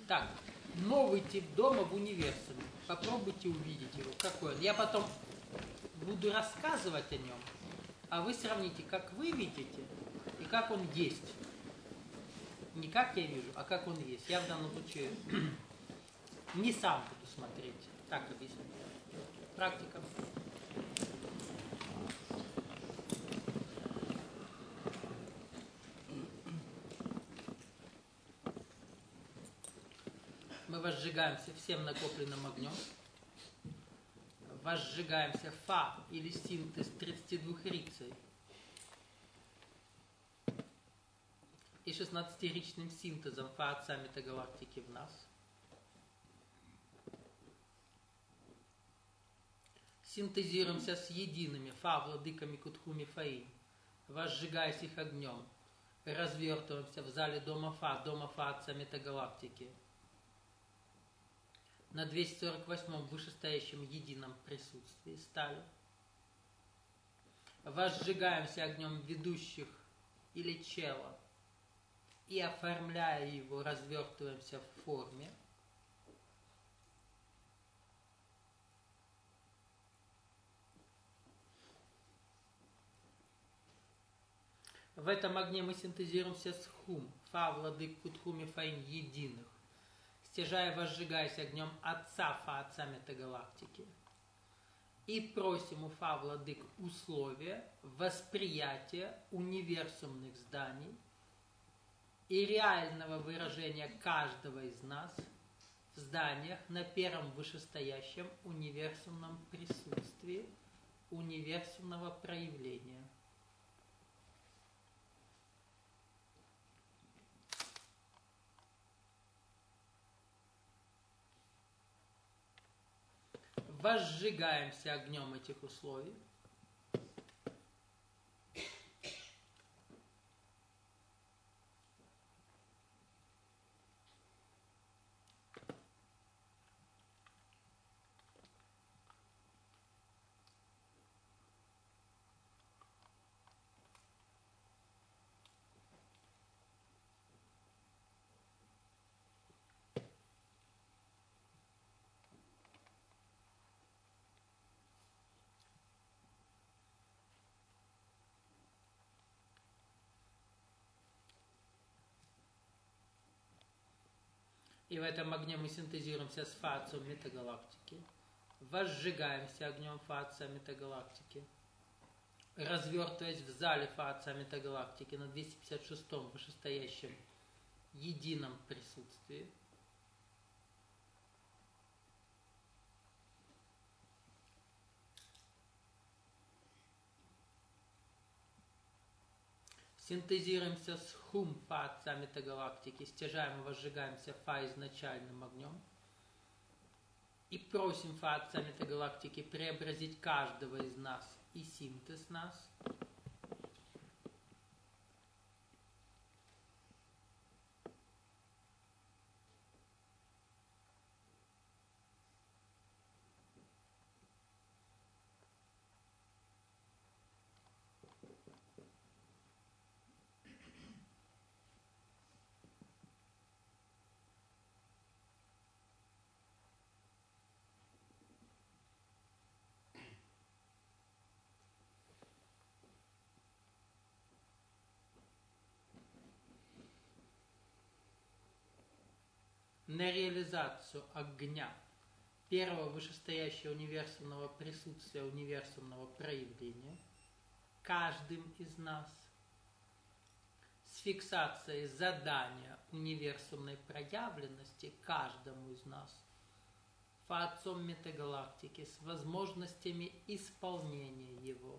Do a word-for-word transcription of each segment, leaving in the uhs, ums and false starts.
Так, новый тип дома в универсуме. Попробуйте увидеть его. Какой он. Я потом буду рассказывать о нем, а вы сравните, как вы видите и как он есть. Не как я вижу, а как он есть. Я в данном случае не сам буду смотреть. Так объясню. Практика. Мы возжигаемся всем накопленным огнем. Возжигаемся фа или синтез тридцати двух рицей и шестнадцатиричным синтезом фа отца метагалактики в нас. Синтезируемся с едиными фа владыками Кутхуми Фаи, возжигаясь их огнем, развертываемся в зале дома фа, дома фа отца метагалактики, на двести сорок восьмом вышестоящем едином присутствии стали. Возжигаемся огнем ведущих или чела и, оформляя его, развертываемся в форме. В этом огне мы синтезируемся с хум, фа владык Кутхуми Фаин единых, стяжая, возжигаясь огнем отца фа отца метагалактики. И просим у фа владык условия восприятия универсумных зданий и реального выражения каждого из нас в зданиях на первом вышестоящем универсумном присутствии универсумного проявления. Возжигаемся огнем этих условий. И в этом огне мы синтезируемся с фа отцом метагалактики, возжигаемся огнем фа отца метагалактики, развертываясь в зале фа отца метагалактики на двести пятьдесят шестом вышестоящем едином присутствии. Синтезируемся с хум фа отца метагалактики, стяжаем и возжигаемся фа изначальным огнем. И просим фа отца метагалактики преобразить каждого из нас и синтез нас. На реализацию огня первого вышестоящего универсумного присутствия, универсумного проявления каждым из нас с фиксацией задания универсумной проявленности каждому из нас фа отцом метагалактики с возможностями исполнения его.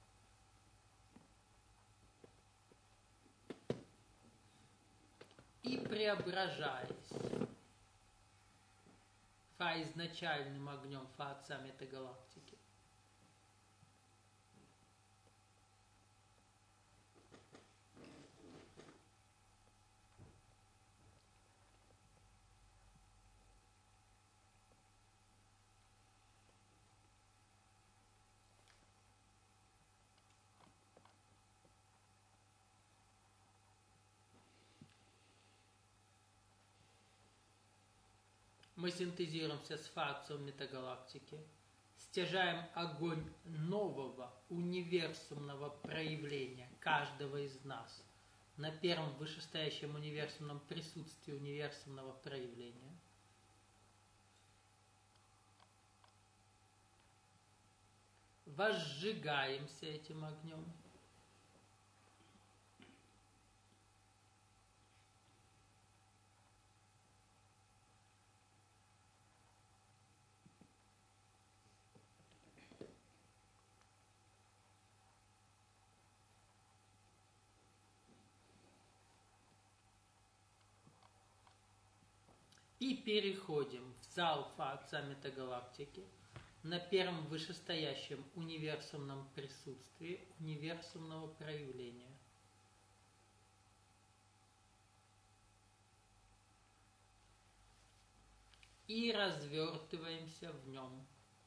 И преображаясь фа изначальным огнем фа отца метагалактики, Мы синтезируемся с фацией метагалактики, стяжаем огонь нового универсумного проявления каждого из нас на первом вышестоящем универсумном присутствии универсумного проявления. Возжигаемся этим огнем. И переходим в зал фаца метагалактики на первом вышестоящем универсумном присутствии универсумного проявления. И развертываемся в нем.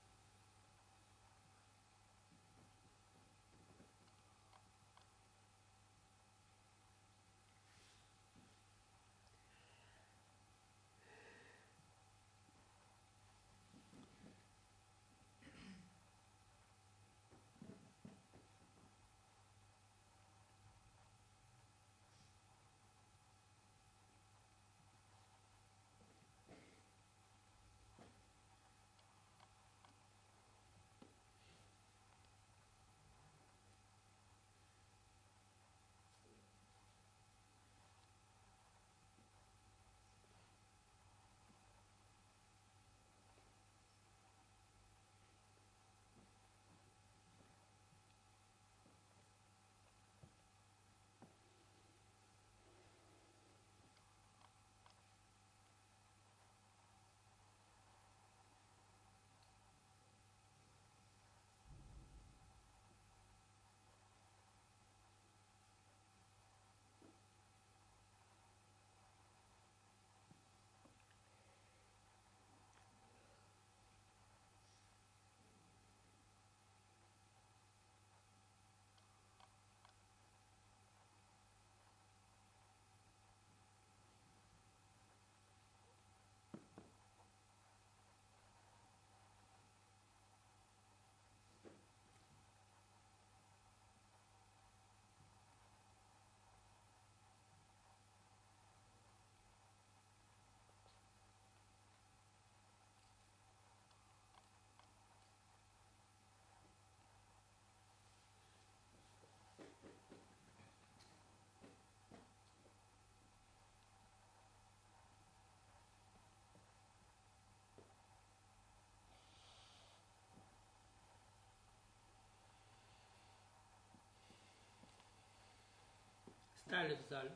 Стали в зале.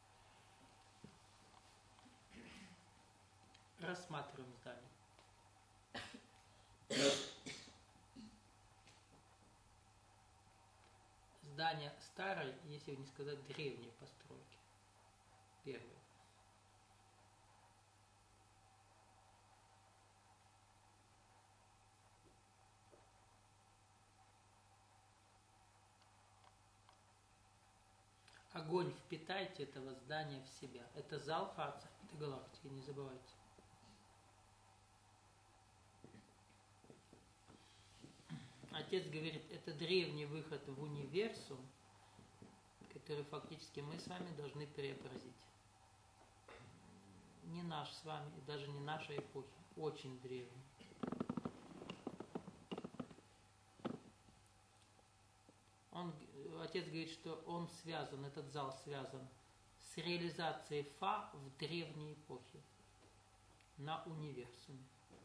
Рассматриваем здание. Здание старой, если не сказать древней постройки. Первое. Огонь впитайте этого здания в себя. Это зал фаца, это галактики, не забывайте. Отец говорит, это древний выход в универсум, который фактически мы с вами должны преобразить. Не наш с вами, и даже не нашей эпохи. Очень древний. Он, отец говорит, что он связан, этот зал связан с реализацией Фа в древней эпохе на универсуме.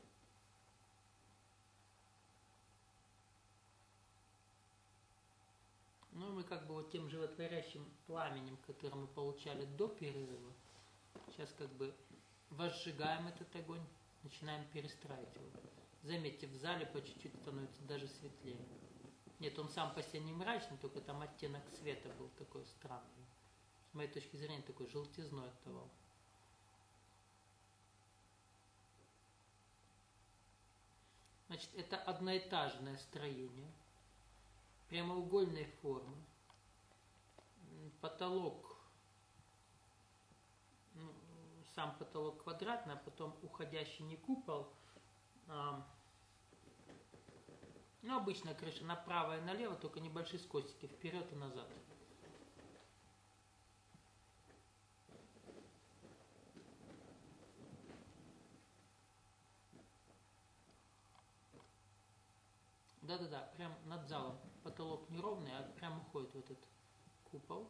Ну, мы как бы вот тем животворящим пламенем, которое мы получали до перерыва, сейчас как бы возжигаем этот огонь, начинаем перестраивать его. Заметьте, в зале по чуть-чуть становится даже светлее. Нет, он сам по себе не мрачный, только там оттенок света был такой странный. С моей точки зрения, такой желтизной отдавал. Значит, это одноэтажное строение, прямоугольной формы. Потолок ну, сам потолок квадратный, а потом уходящий не купол. А, ну, обычно крыша направо и налево, только небольшие скосики вперед и назад. Да-да-да, прям над залом. Потолок неровный, а прям уходит в этот купол.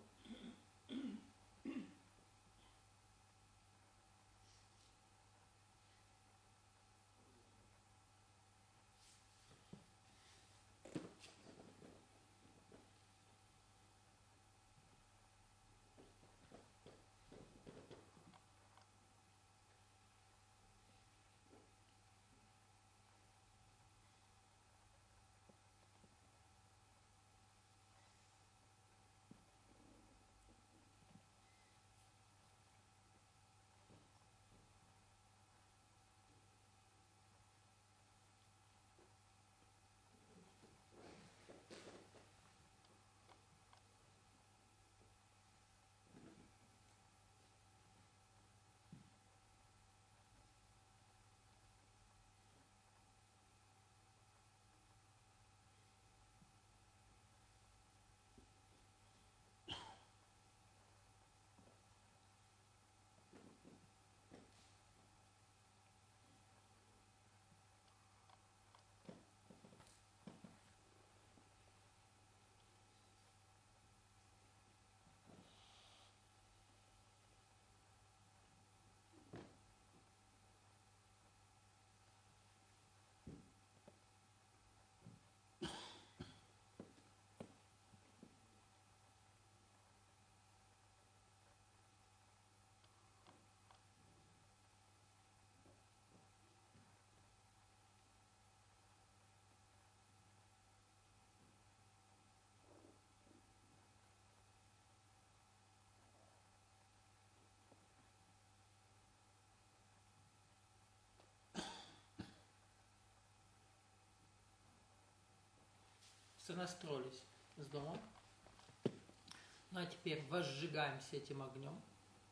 Сонастроились с домом. Ну а теперь возжигаемся этим огнем.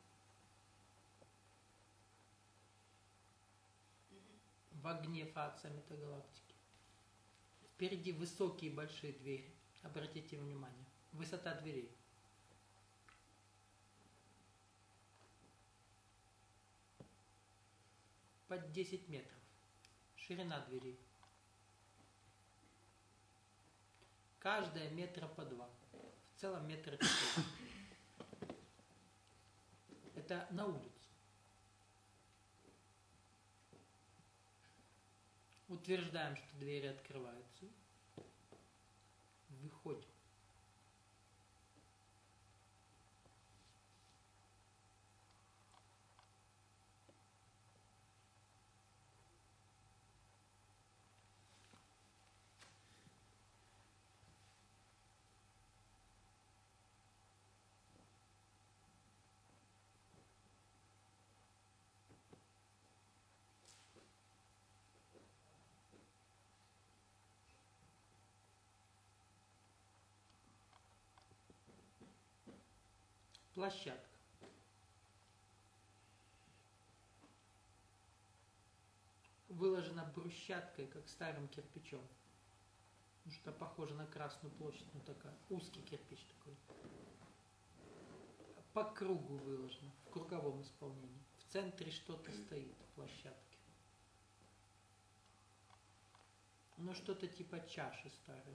В огне фация метагалактики. Впереди высокие большие двери. Обратите внимание. Высота дверей. Под десять метров. Ширина дверей. Каждая метра по два. В целом метра четыре. Это на улицу. Утверждаем, что двери открываются. Выходим. Площадка. Выложена брусчаткой, как старым кирпичом. Ну, что похоже на Красную площадь, ну такая, узкий кирпич такой. По кругу выложено, в круговом исполнении. В центре что-то стоит в площадке. Ну, что-то типа чаши старой.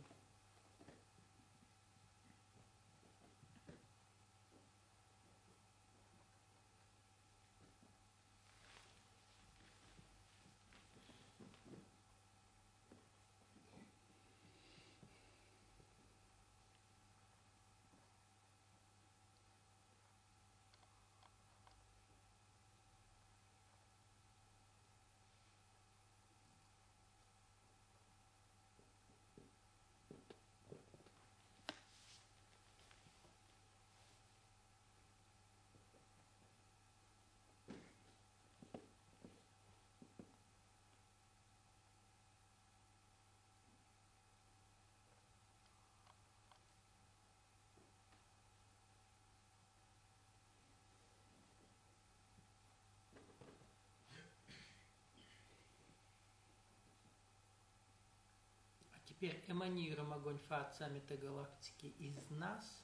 теперь эманируем огонь Фа-Отца метагалактики из нас.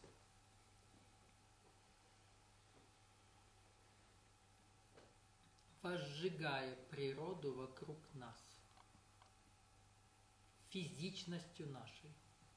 Возжигая природу вокруг нас, физичностью нашей.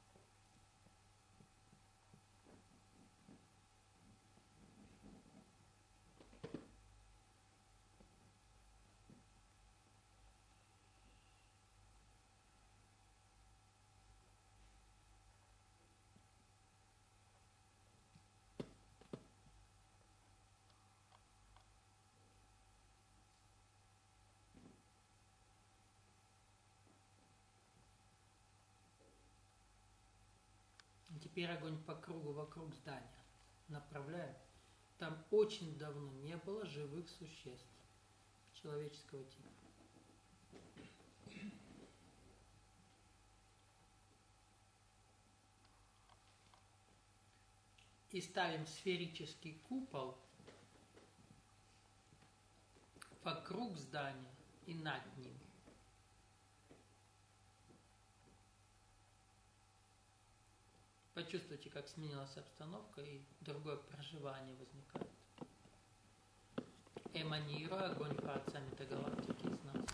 Теперь огонь по кругу вокруг здания направляем. Там очень давно не было живых существ человеческого типа. И ставим сферический купол вокруг здания и над ним. Почувствуйте, как сменилась обстановка и другое проживание возникает. Эманируя огонь Фа-Отца метагалактики из нас.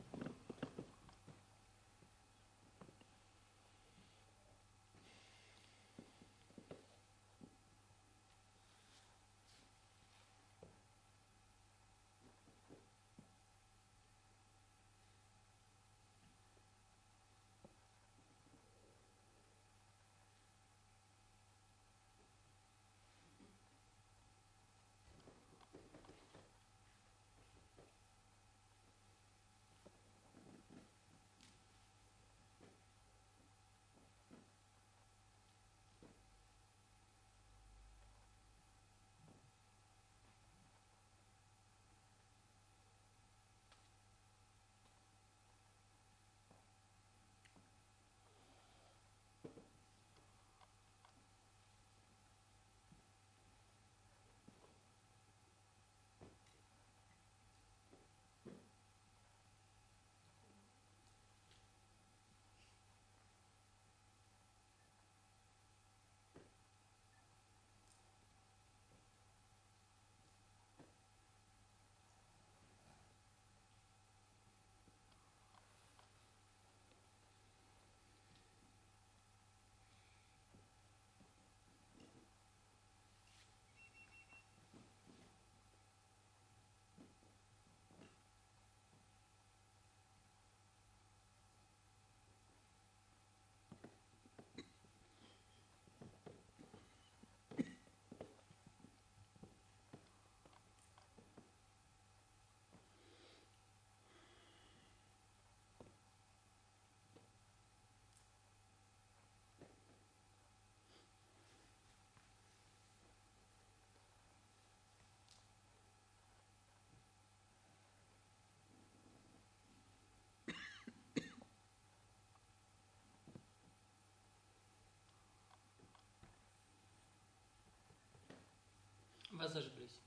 Возожглись.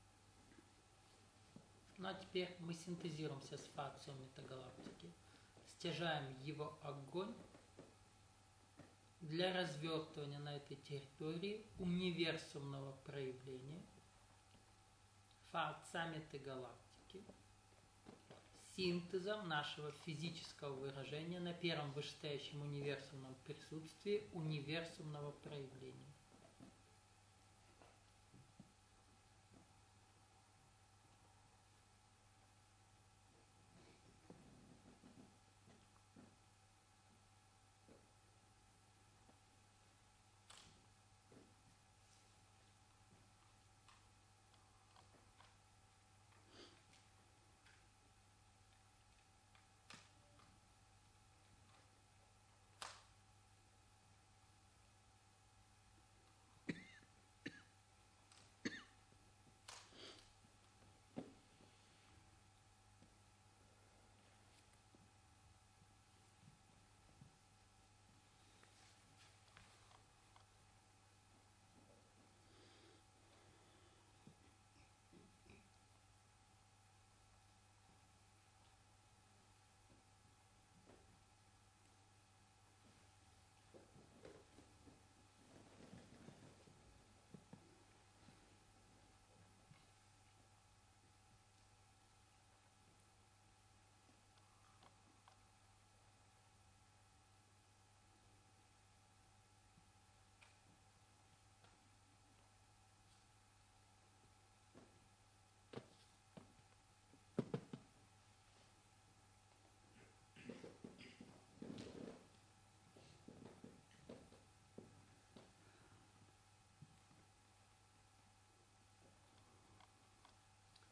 Ну а теперь мы синтезируемся с Фа-Отцом метагалактики, стяжаем его огонь для развертывания на этой территории универсумного проявления Фа-Отца метагалактики, синтезом нашего физического выражения на первом вышестоящем универсумном присутствии универсумного проявления.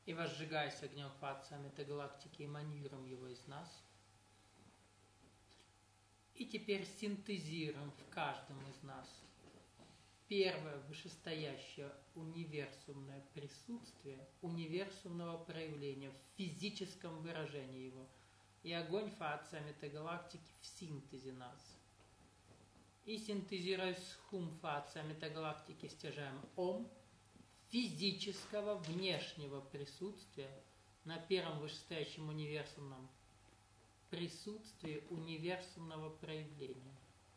И возжигаясь огнем фаца метагалактики, эманируем его из нас. И теперь синтезируем в каждом из нас первое вышестоящее универсумное присутствие, универсумного проявления в физическом выражении его. И огонь фаца метагалактики в синтезе нас. И синтезируя с хум фаца метагалактики, стяжаем ом физического внешнего присутствия на первом вышестоящем универсумном присутствии универсумного проявления.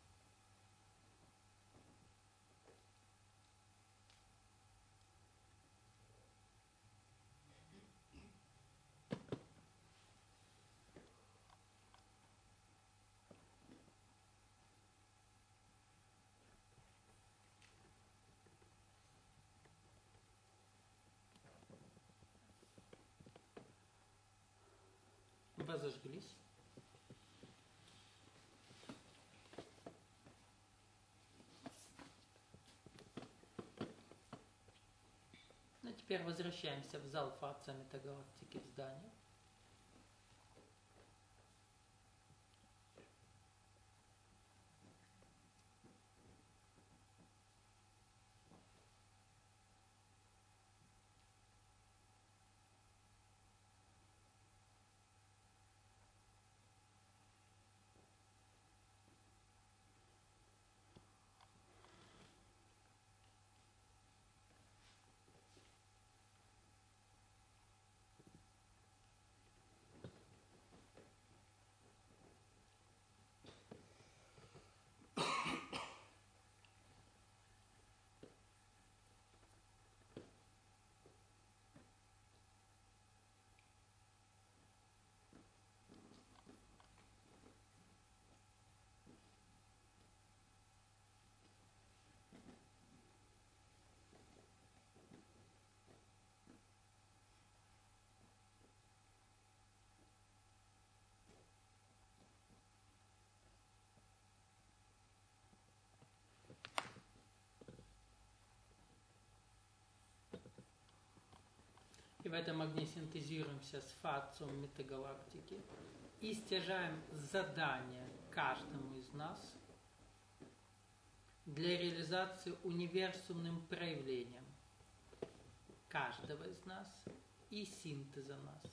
Вы зажглись. Ну, теперь возвращаемся в зал фаца метагалактики в здании. И в этом огне синтезируемся с фацом метагалактики и стяжаем задание каждому из нас для реализации универсумным проявлением каждого из нас и синтеза нас.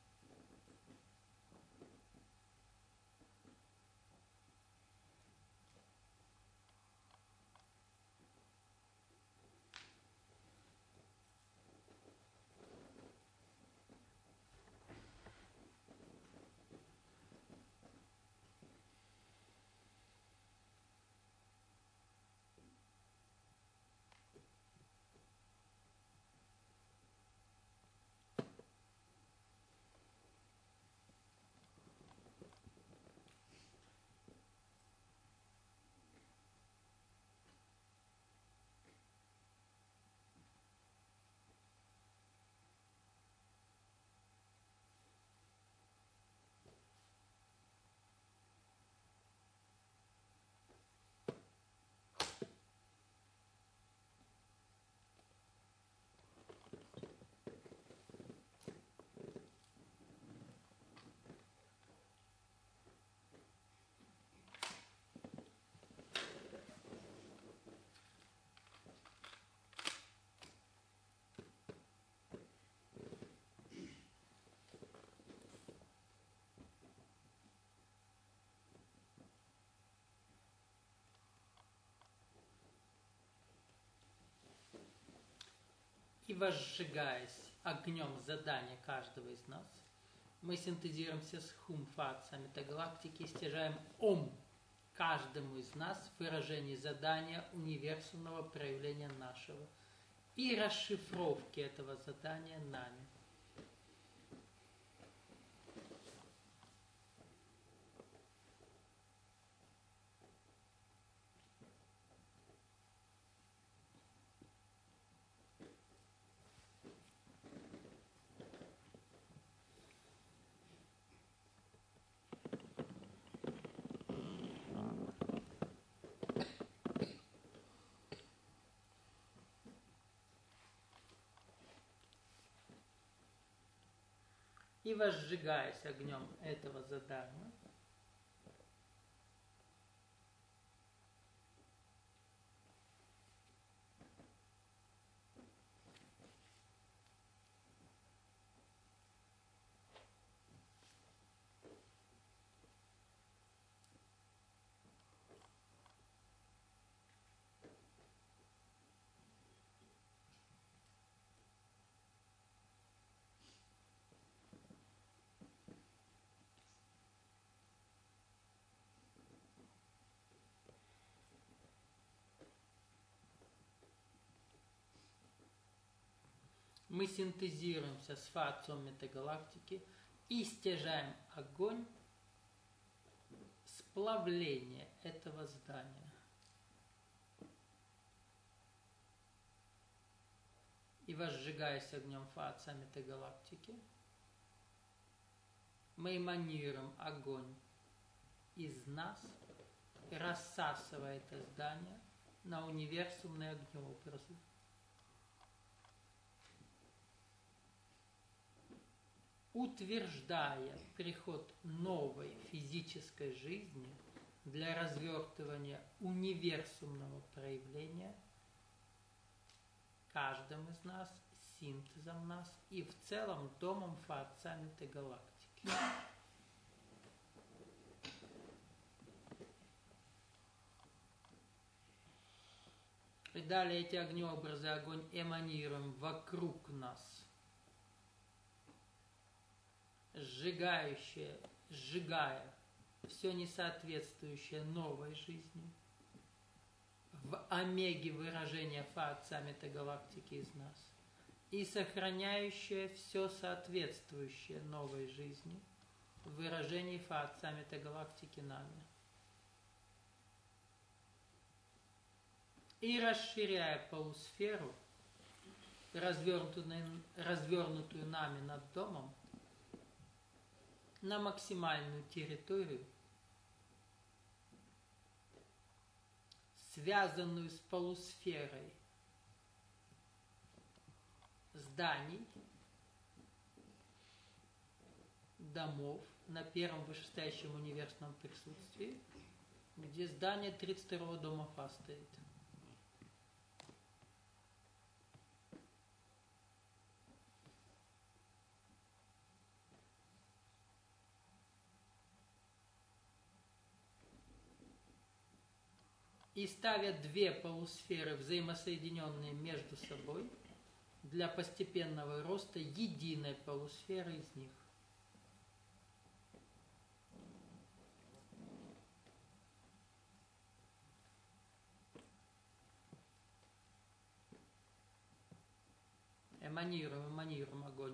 И возжигаясь огнем задания каждого из нас, мы синтезируемся с хум фаца метагалактики и стяжаем ом каждому из нас в выражении задания универсумного проявления нашего и расшифровки этого задания нами. И возжигаясь огнем этого задания, мы синтезируемся с Фа-отцом метагалактики и стяжаем огонь сплавления этого здания. И возжигаясь огнем Фа-отца метагалактики, мы эманируем огонь из нас, рассасывая это здание на универсумные огнеобразы. Утверждая приход новой физической жизни для развертывания универсумного проявления каждым из нас, синтезом нас и в целом домом Фа-отца метагалактики. И далее эти огнеобразы, огонь эманируем вокруг нас, сжигающее, сжигая все несоответствующее новой жизни, в омеге выражения Фа-отца метагалактики из нас, и сохраняющее все соответствующее новой жизни в выражении Фа-отца метагалактики нами. И расширяя полусферу, развернутую, развернутую нами над домом, на максимальную территорию, связанную с полусферой зданий, домов на первом вышестоящем универсальном присутствии, где здание тридцать второго дома Фа стоит. И ставя две полусферы, взаимосоединенные между собой, для постепенного роста единой полусферы из них. Эманируем, эманируем огонь.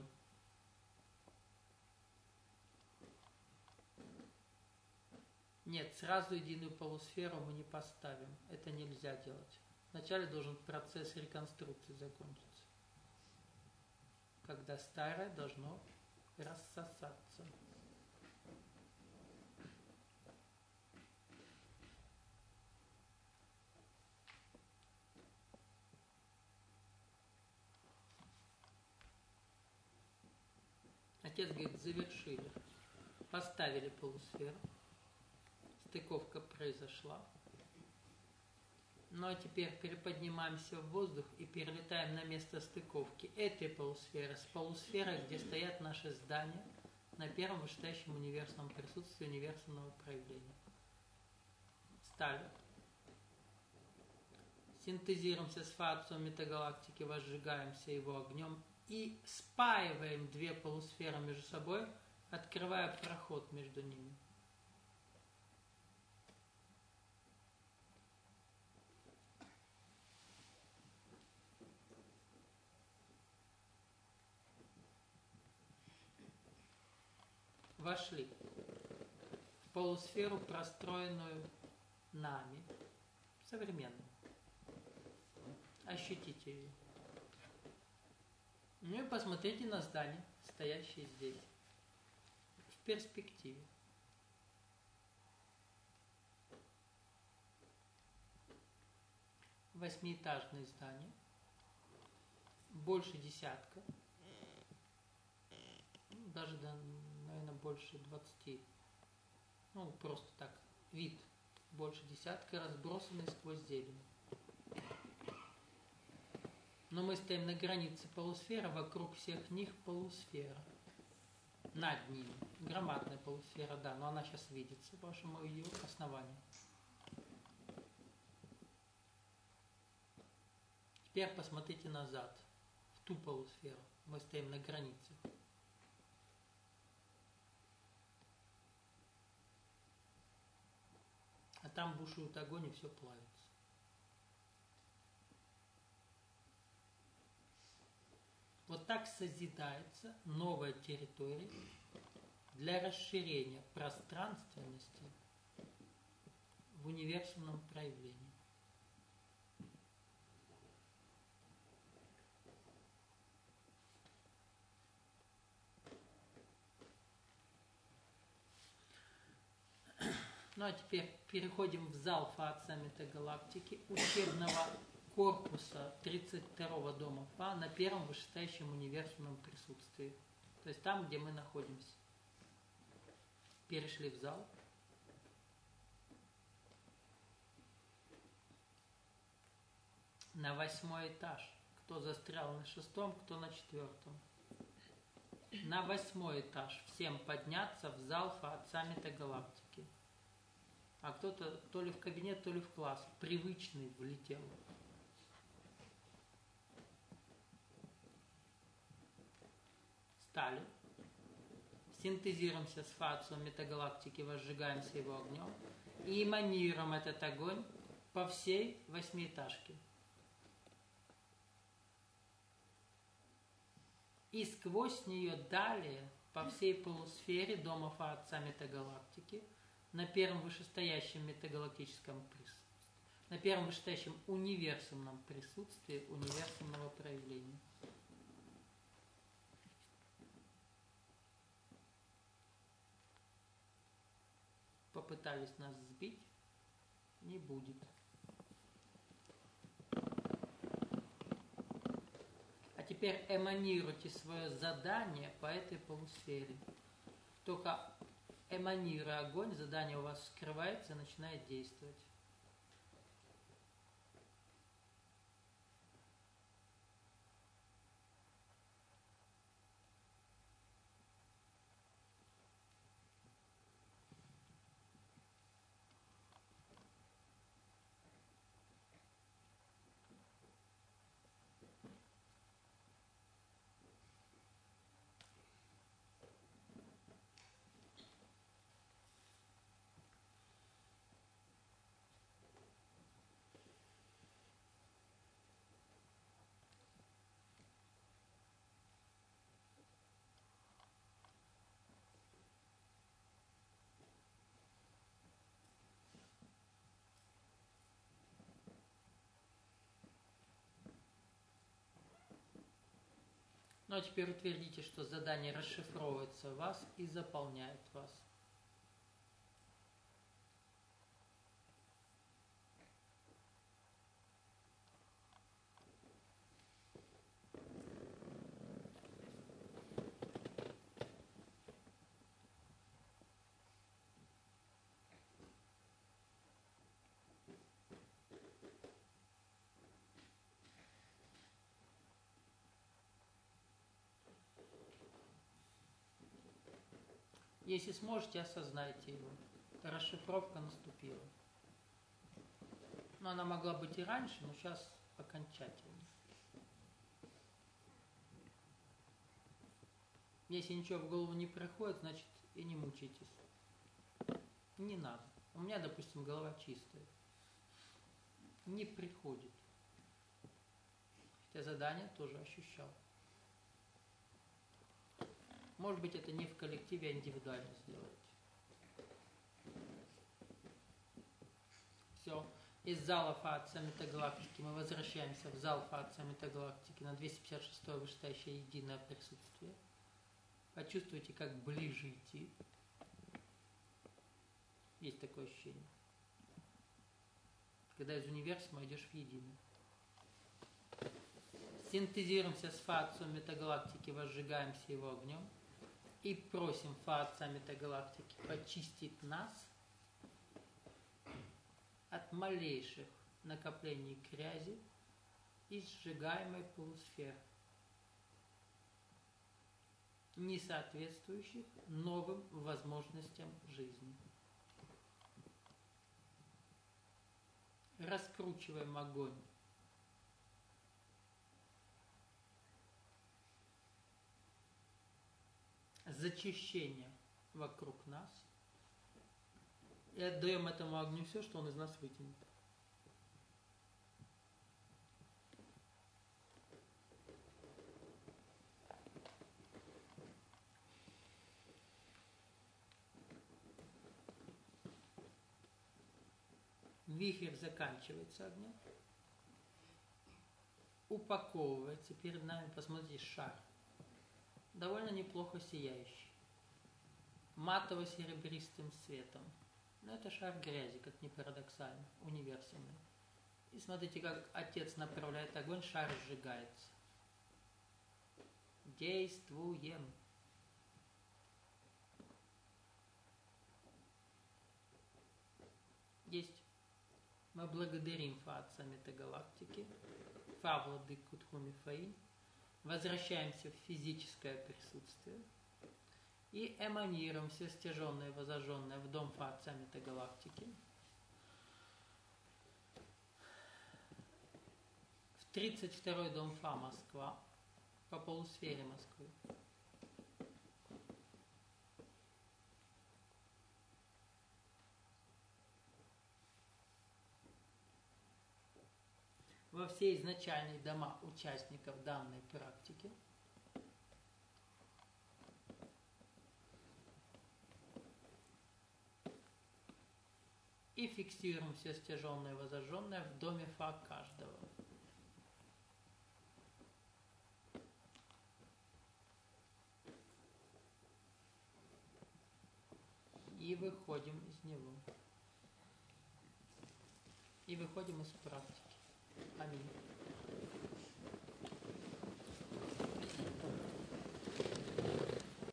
Нет, сразу единую полусферу мы не поставим. Это нельзя делать. Вначале должен процесс реконструкции закончиться, когда старое должно рассосаться. Отец говорит, завершили. Поставили полусферу. Стыковка произошла. Ну а теперь переподнимаемся в воздух и перелетаем на место стыковки этой полусферы с полусферой, где стоят наши здания на первом вышестоящем универсальном присутствии универсального проявления. Стали. Синтезируемся с Фа-отцом метагалактики, возжигаемся его огнем и спаиваем две полусферы между собой, открывая проход между ними. Вошли в полусферу, простроенную нами, современную. Ощутите ее. Ну и посмотрите на здание, стоящее здесь, в перспективе. Восьмиэтажное здание, больше десятка, даже, да, наверное, больше двадцати. Ну, просто так, вид больше десятка, разбросанный сквозь зелень. Но мы стоим на границе полусферы, вокруг всех них полусфера. Над ними. Громадная полусфера, да, но она сейчас видится, потому что мы ее основание. Теперь посмотрите назад, в ту полусферу. Мы стоим на границе. А там бушует огонь и все плавится. Вот так созидается новая территория для расширения пространственности в универсальном проявлении. Ну а теперь переходим в зал Фа-Отца Метагалактики учебного корпуса тридцать второго дома Фа на первом вышестоящем универсальном присутствии. То есть там, где мы находимся. Перешли в зал. На восьмой этаж. Кто застрял на шестом, кто на четвертом. На восьмой этаж. Всем подняться в зал Фа-Отца Метагалактики. А кто-то то ли в кабинет, то ли в класс. Привычный влетел. Стали. Синтезируемся с Фа-Отцом Метагалактики, возжигаемся его огнем. И эманируем этот огонь по всей восьмиэтажке. И сквозь нее далее по всей полусфере дома Фа-Отца Метагалактики на первом вышестоящем метагалактическом присутствии, на первом вышестоящем универсальном присутствии универсального проявления. Попытались нас сбить, не будет. А теперь эманируйте свое задание по этой полусфере. Только эманируя огонь, задание у вас скрывается и начинает действовать. Ну а теперь утвердите, что задание расшифровывается в вас и заполняет вас. Если сможете, осознайте его. Расшифровка наступила. Но она могла быть и раньше, но сейчас окончательно. Если ничего в голову не приходит, значит и не мучайтесь. Не надо. У меня, допустим, голова чистая. Не приходит. Хотя задание тоже ощущал. Может быть, это не в коллективе, а индивидуально сделать. Все. Из зала Фа-Отца Метагалактики мы возвращаемся в зал Фа-Отца Метагалактики на двести пятьдесят шестое вышестоящее единое присутствие. Почувствуйте, как ближе идти. Есть такое ощущение. Когда из универсума идешь в единое. Синтезируемся с Фа-Отцом Метагалактики, возжигаемся его огнем. И просим Фа Отца Метагалактики почистить нас от малейших накоплений грязи из сжигаемой полусферы, не соответствующих новым возможностям жизни. Раскручиваем огонь зачищения вокруг нас и отдаем этому огню все, что он из нас вытянет. Вихрь заканчивается огнем, упаковывается перед нами, посмотрите, шар, довольно неплохо сияющий, матово-серебристым светом. Но это шар грязи, как ни парадоксально, универсальный. И смотрите, как Отец направляет огонь, шар сжигается. Действуем. Есть. Мы благодарим Фа Отца Метагалактики, Фа Владыку Тхуми Фаи, возвращаемся в физическое присутствие и эманируем все стяженное и возожженное в дом Фа Отца Метагалактики, в тридцать второй дом Фа Москва, по полусфере Москвы. Во все изначальные дома участников данной практики. И фиксируем все стяженное и возожженное в доме Фа каждого. И выходим из него. И выходим из практики. Аминь.